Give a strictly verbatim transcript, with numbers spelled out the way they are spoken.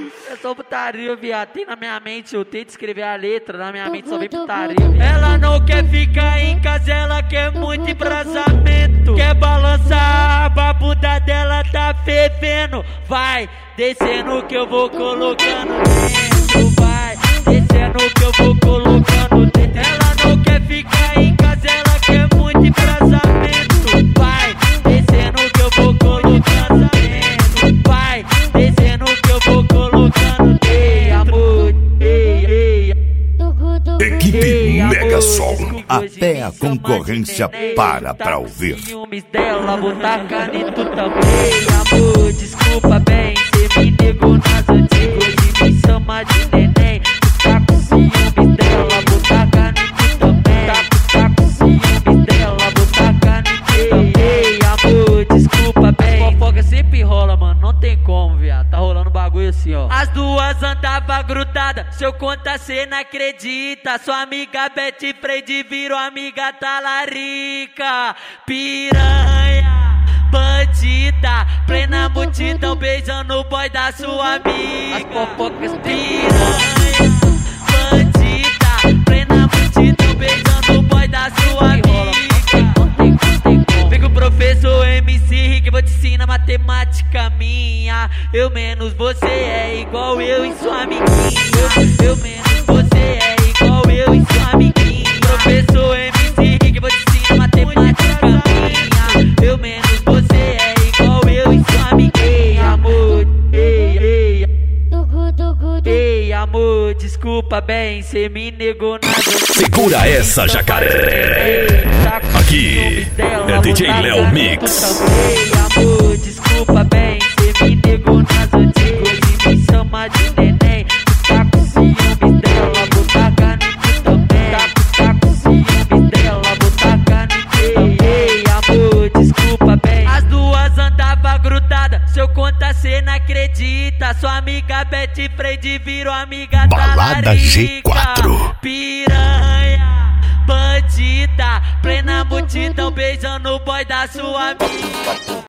Eu sou putaria, viado. Tem na minha mente, eu tento escrever a letra, na minha mente só vem putaria. Ela não quer ficar em casa, ela quer muito embrasamento. Quer balançar, a bunda dela tá fervendo. Vai descendo que eu vou colocando dentro. Vai descendo que eu vou colocando dentro. Ela não quer ficar em casa, ela quer muito embrasamento. Vai descendo que eu vou colocando dentro. Vai descendo que eu vou colocando dentro. Amor, ei, ei. Equipe Mega Som, até a concorrência para pra ouvir. Ciúmes dela, vou tacar em tu também. Amor, desculpa bem, cê me negou nas antigas e me chama de neném. Tu tá com ciúmes dela, vou tacar em tu também. Tá, tá com ciúmes dela, vou tacar em tu também. Amor, desculpa bem. Fofoca sempre rola, mano, não tem como, viado. Tá rolando bagulho assim, ó. As duas andava grudada, se eu contar cê não acredita. Sua amiga Betty Freide virou amiga talarica. Piranha, bandida, plena multidão beijando o boy da sua amiga. As fofocas piranha, bandida, plena multidão beijando o boy da sua amiga. Vem com o professor M C Rick, vou te ensinar matemática minha. Eu menos você é igual eu e sua amiguinha. Eu, eu menos você é igual eu e sua amiguinha. Professor M C Rick, vou te ensinar matemática minha. Eu menos você é igual eu e sua amiguinha. Amor, ei, ei. Ei, amor, desculpa bem, cê me negou na dança. Segura essa, jacaré. Aqui é D J Léo Mix. Ei, amor, desculpa bem, cê me negou nas antigas e me chama de neném. Tu tá com ciúmes dela, vou tacar em tu também. Tá, tá com ciúmes dela, vou tacar em tu também. Ei, amor, desculpa bem. As duas andava grudada, se eu contar cê não acredita. Sua amiga Betty Freide virou amiga Balada talarica. G quatro. Piranha, bandida, plena multidão beijando o boy da sua amiga.